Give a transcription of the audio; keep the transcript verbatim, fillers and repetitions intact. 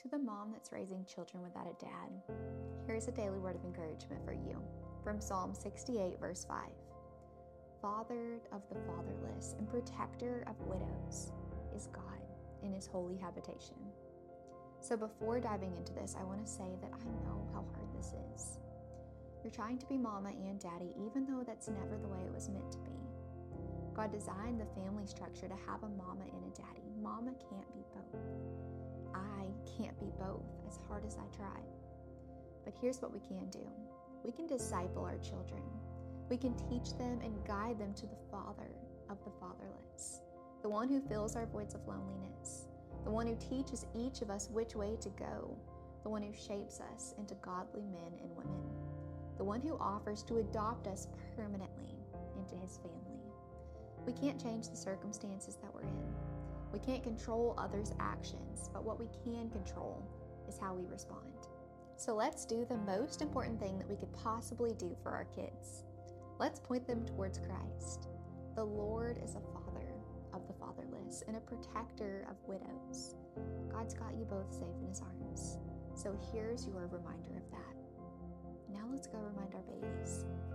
To the mom that's raising children without a dad, here's a daily word of encouragement for you from Psalm sixty-eight, verse five. Father of the fatherless and protector of widows is God in his holy habitation. So before diving into this, I want to say that I know how hard this is. You're trying to be mama and daddy, even though that's never the way it was meant to be. God designed the family structure to have a mama and a daddy. Mama can't be both. I can't be both, as hard as I try. But here's what we can do. We can disciple our children. We can teach them and guide them to the Father of the fatherless, the one who fills our voids of loneliness, the one who teaches each of us which way to go, the one who shapes us into godly men and women, the one who offers to adopt us permanently into his family. We can't change the circumstances that we're in. We can't control others' actions, but what we can control is how we respond. So let's do the most important thing that we could possibly do for our kids. Let's point them towards Christ. The Lord is a father of the fatherless and a protector of widows. God's got you both safe in his arms. So here's your reminder of that. Now let's go remind our babies.